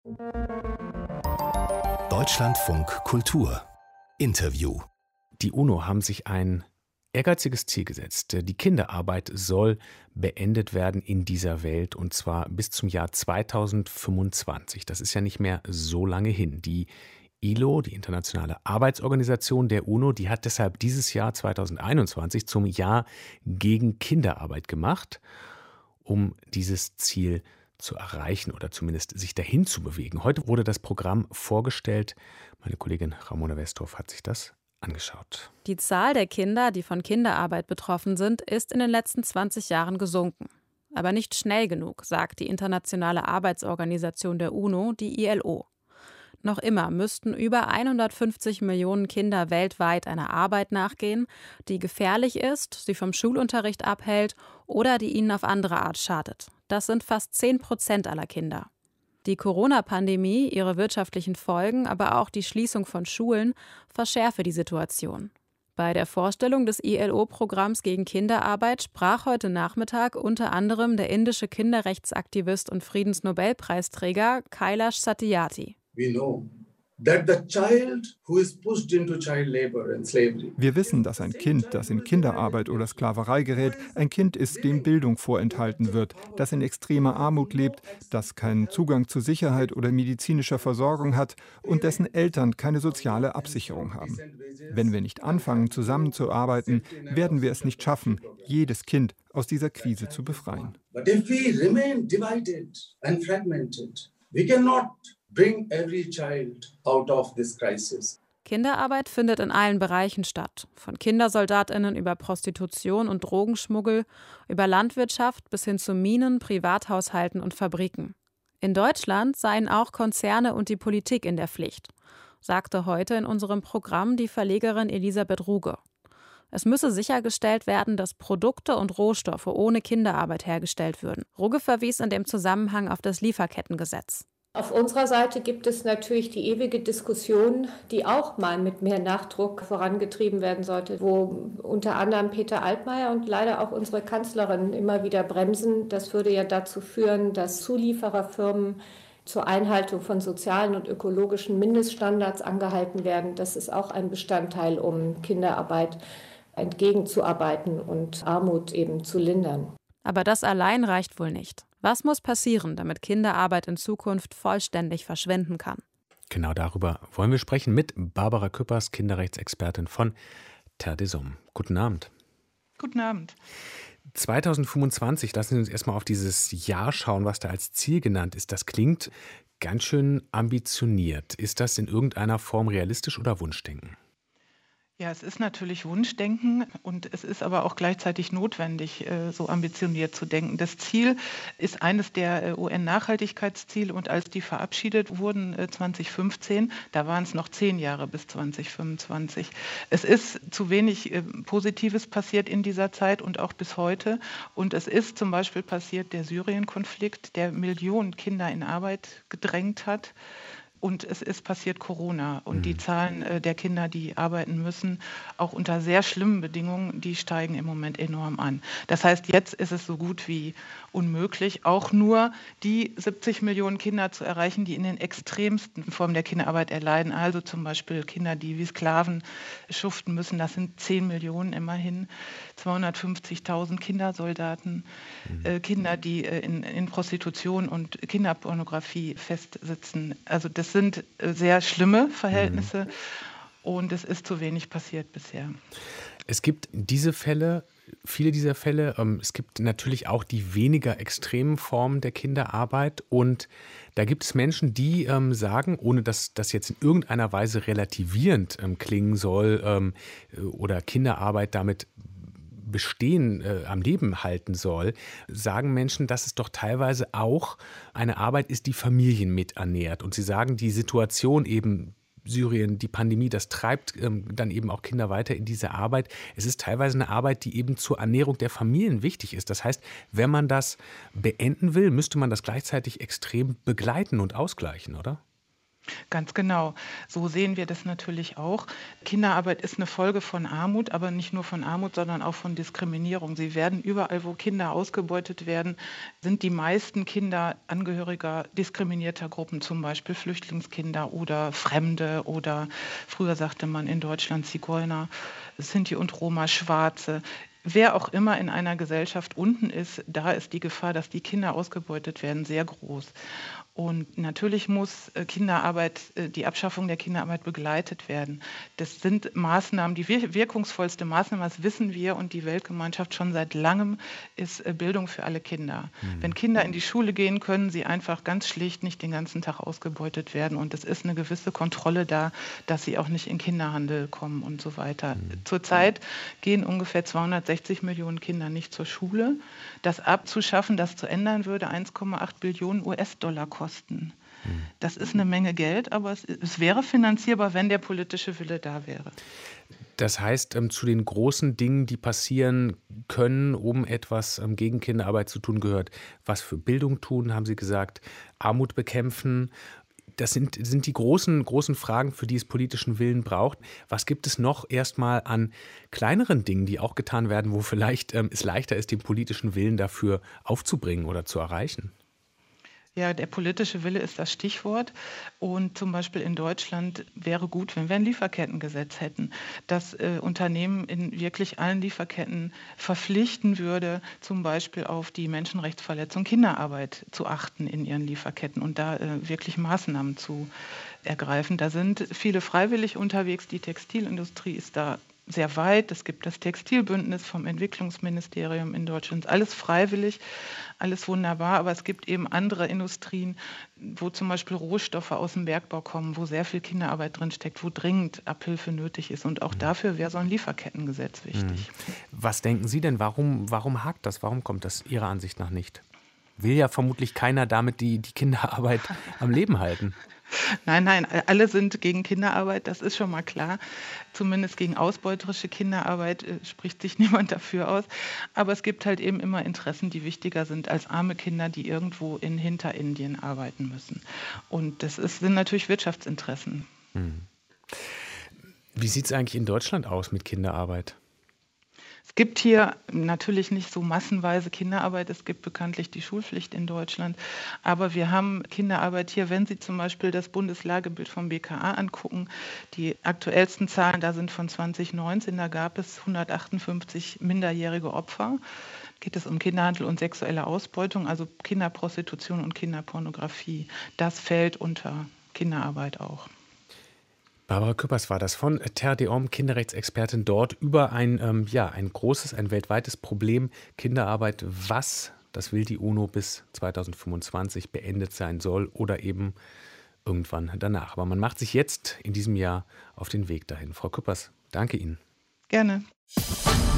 Deutschlandfunk Kultur Interview. Die UNO haben sich ein ehrgeiziges Ziel gesetzt. Die Kinderarbeit soll beendet werden in dieser Welt, und zwar bis zum Jahr 2025. Das ist ja nicht mehr so lange hin. Die ILO, die Internationale Arbeitsorganisation der UNO, die hat deshalb dieses Jahr 2021 zum Jahr gegen Kinderarbeit gemacht, um dieses Ziel zu erreichen oder zumindest sich dahin zu bewegen. Heute wurde das Programm vorgestellt. Meine Kollegin Ramona Westhoff hat sich das angeschaut. Die Zahl der Kinder, die von Kinderarbeit betroffen sind, ist in den letzten 20 Jahren gesunken. Aber nicht schnell genug, sagt die Internationale Arbeitsorganisation der UNO, die ILO. Noch immer müssten über 150 Millionen Kinder weltweit einer Arbeit nachgehen, die gefährlich ist, sie vom Schulunterricht abhält oder die ihnen auf andere Art schadet. Das sind fast 10% aller Kinder. Die Corona-Pandemie, ihre wirtschaftlichen Folgen, aber auch die Schließung von Schulen verschärfe die Situation. Bei der Vorstellung des ILO-Programms gegen Kinderarbeit sprach heute Nachmittag unter anderem der indische Kinderrechtsaktivist und Friedensnobelpreisträger Kailash Satyarthi. Wir wissen, dass ein Kind, das in Kinderarbeit oder Sklaverei gerät, ein Kind ist, dem Bildung vorenthalten wird, das in extremer Armut lebt, das keinen Zugang zu Sicherheit oder medizinischer Versorgung hat und dessen Eltern keine soziale Absicherung haben. Wenn wir nicht anfangen, zusammenzuarbeiten, werden wir es nicht schaffen, jedes Kind aus dieser Krise zu befreien. Bring every child out of this crisis. Kinderarbeit findet in allen Bereichen statt. Von KindersoldatInnen über Prostitution und Drogenschmuggel, über Landwirtschaft bis hin zu Minen, Privathaushalten und Fabriken. In Deutschland seien auch Konzerne und die Politik in der Pflicht, sagte heute in unserem Programm die Verlegerin Elisabeth Ruge. Es müsse sichergestellt werden, dass Produkte und Rohstoffe ohne Kinderarbeit hergestellt würden. Ruge verwies in dem Zusammenhang auf das Lieferkettengesetz. Auf unserer Seite gibt es natürlich die ewige Diskussion, die auch mal mit mehr Nachdruck vorangetrieben werden sollte, wo unter anderem Peter Altmaier und leider auch unsere Kanzlerin immer wieder bremsen. Das würde ja dazu führen, dass Zuliefererfirmen zur Einhaltung von sozialen und ökologischen Mindeststandards angehalten werden. Das ist auch ein Bestandteil, um Kinderarbeit entgegenzuarbeiten und Armut eben zu lindern. Aber das allein reicht wohl nicht. Was muss passieren, damit Kinderarbeit in Zukunft vollständig verschwinden kann? Genau darüber wollen wir sprechen mit Barbara Küppers, Kinderrechtsexpertin von Terre des Hommes. Guten Abend. Guten Abend. 2025, lassen Sie uns erstmal auf dieses Jahr schauen, was da als Ziel genannt ist. Das klingt ganz schön ambitioniert. Ist das in irgendeiner Form realistisch oder Wunschdenken? Ja, es ist natürlich Wunschdenken und es ist aber auch gleichzeitig notwendig, so ambitioniert zu denken. Das Ziel ist eines der UN-Nachhaltigkeitsziele und als die verabschiedet wurden 2015, da waren es noch 10 Jahre bis 2025. Es ist zu wenig Positives passiert in dieser Zeit und auch bis heute. Und es ist zum Beispiel passiert der Syrien-Konflikt, der Millionen Kinder in Arbeit gedrängt hat. Und es ist passiert Corona und die Zahlen der Kinder, die arbeiten müssen, auch unter sehr schlimmen Bedingungen, die steigen im Moment enorm an. Das heißt, jetzt ist es so gut wie unmöglich, auch nur die 70 Millionen Kinder zu erreichen, die in den extremsten Formen der Kinderarbeit erleiden. Also zum Beispiel Kinder, die wie Sklaven schuften müssen. Das sind 10 Millionen immerhin. 250.000 Kindersoldaten, Kinder, die in Prostitution und Kinderpornografie festsitzen. Also das sind sehr schlimme Verhältnisse und es ist zu wenig passiert bisher. Es gibt diese Fälle, viele dieser Fälle. Es gibt natürlich auch die weniger extremen Formen der Kinderarbeit und da gibt es Menschen, die sagen, ohne dass das jetzt in irgendeiner Weise relativierend klingen soll oder Kinderarbeit damit Bestehen am Leben halten soll, sagen Menschen, dass es doch teilweise auch eine Arbeit ist, die Familien mit ernährt. Und sie sagen, die Situation eben Syrien, die Pandemie, das treibt dann eben auch Kinder weiter in diese Arbeit. Es ist teilweise eine Arbeit, die eben zur Ernährung der Familien wichtig ist. Das heißt, wenn man das beenden will, müsste man das gleichzeitig extrem begleiten und ausgleichen, oder? Ganz genau. So sehen wir das natürlich auch. Kinderarbeit ist eine Folge von Armut, aber nicht nur von Armut, sondern auch von Diskriminierung. Sie werden überall, wo Kinder ausgebeutet werden, sind die meisten Kinder Angehöriger diskriminierter Gruppen, zum Beispiel Flüchtlingskinder oder Fremde oder früher sagte man in Deutschland Zigeuner, Sinti und Roma, Schwarze. Wer auch immer in einer Gesellschaft unten ist, da ist die Gefahr, dass die Kinder ausgebeutet werden, sehr groß. Und natürlich muss Kinderarbeit, die Abschaffung der Kinderarbeit begleitet werden. Das sind Maßnahmen, die wirkungsvollste Maßnahme, das wissen wir und die Weltgemeinschaft schon seit langem, ist Bildung für alle Kinder. Wenn Kinder in die Schule gehen, können sie einfach ganz schlicht nicht den ganzen Tag ausgebeutet werden. Und es ist eine gewisse Kontrolle da, dass sie auch nicht in Kinderhandel kommen und so weiter. Zurzeit gehen ungefähr 260 Millionen Kinder nicht zur Schule. Das abzuschaffen, das zu ändern, würde 1,8 Billionen US-Dollar kosten. Das ist eine Menge Geld, aber es wäre finanzierbar, wenn der politische Wille da wäre. Das heißt, zu den großen Dingen, die passieren können, um etwas gegen Kinderarbeit zu tun, gehört, was für Bildung tun, haben Sie gesagt, Armut bekämpfen. Das sind die großen Fragen, für die es politischen Willen braucht. Was gibt es noch erstmal an kleineren Dingen, die auch getan werden, wo vielleicht es leichter ist, den politischen Willen dafür aufzubringen oder zu erreichen? Ja, der politische Wille ist das Stichwort. Und zum Beispiel in Deutschland wäre gut, wenn wir ein Lieferkettengesetz hätten, das Unternehmen in wirklich allen Lieferketten verpflichten würde, zum Beispiel auf die Menschenrechtsverletzung Kinderarbeit zu achten in ihren Lieferketten und da wirklich Maßnahmen zu ergreifen. Da sind viele freiwillig unterwegs. Die Textilindustrie ist da sehr weit. Es gibt das Textilbündnis vom Entwicklungsministerium in Deutschland. Alles freiwillig, alles wunderbar. Aber es gibt eben andere Industrien, wo zum Beispiel Rohstoffe aus dem Bergbau kommen, wo sehr viel Kinderarbeit drinsteckt, wo dringend Abhilfe nötig ist. Und auch dafür wäre so ein Lieferkettengesetz wichtig. Was denken Sie denn, warum hakt das? Warum kommt das Ihrer Ansicht nach nicht? Will ja vermutlich keiner damit die Kinderarbeit am Leben halten. Nein, alle sind gegen Kinderarbeit, das ist schon mal klar. Zumindest gegen ausbeuterische Kinderarbeit spricht sich niemand dafür aus. Aber es gibt halt eben immer Interessen, die wichtiger sind als arme Kinder, die irgendwo in Hinterindien arbeiten müssen. Und sind natürlich Wirtschaftsinteressen. Wie sieht es eigentlich in Deutschland aus mit Kinderarbeit? Es gibt hier natürlich nicht so massenweise Kinderarbeit. Es gibt bekanntlich die Schulpflicht in Deutschland. Aber wir haben Kinderarbeit hier, wenn Sie zum Beispiel das Bundeslagebild vom BKA angucken. Die aktuellsten Zahlen, da sind von 2019, da gab es 158 minderjährige Opfer. Geht es um Kinderhandel und sexuelle Ausbeutung, also Kinderprostitution und Kinderpornografie. Das fällt unter Kinderarbeit auch. Barbara Küppers war das von Terre des Hommes, Kinderrechtsexpertin dort, über ein großes, ein weltweites Problem Kinderarbeit, was, das will die UNO bis 2025 beendet sein soll oder eben irgendwann danach. Aber man macht sich jetzt in diesem Jahr auf den Weg dahin. Frau Küppers, danke Ihnen. Gerne.